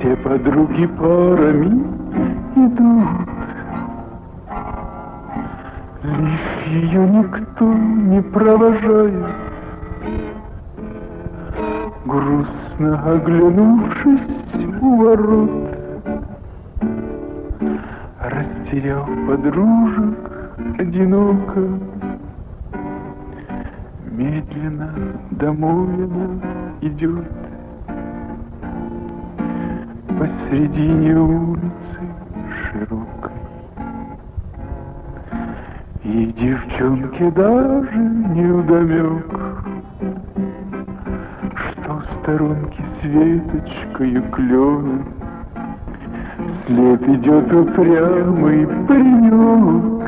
Все подруги парами идут, лишь ее никто не провожает. Грустно оглянувшись у ворот, растеряв подружек одиноко, медленно домой она идет. Посредине улицы широкой, и девчонке даже невдомек, что в сторонке с веточкою клёна вслед идет упрямый паренек,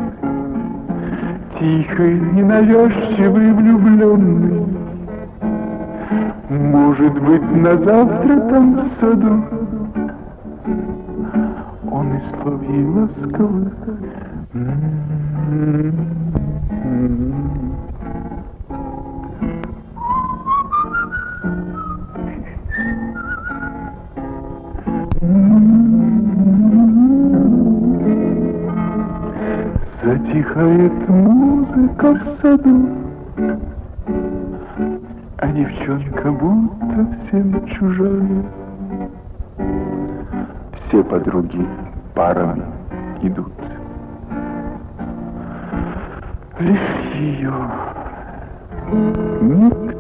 тихий, ненавязчивый, влюбленный. Может быть, на завтра там в саду он и словей ласковых. Затихает музыка в саду, а девчонка будто всем чужая. Все подруги парами идут, лишь ее никто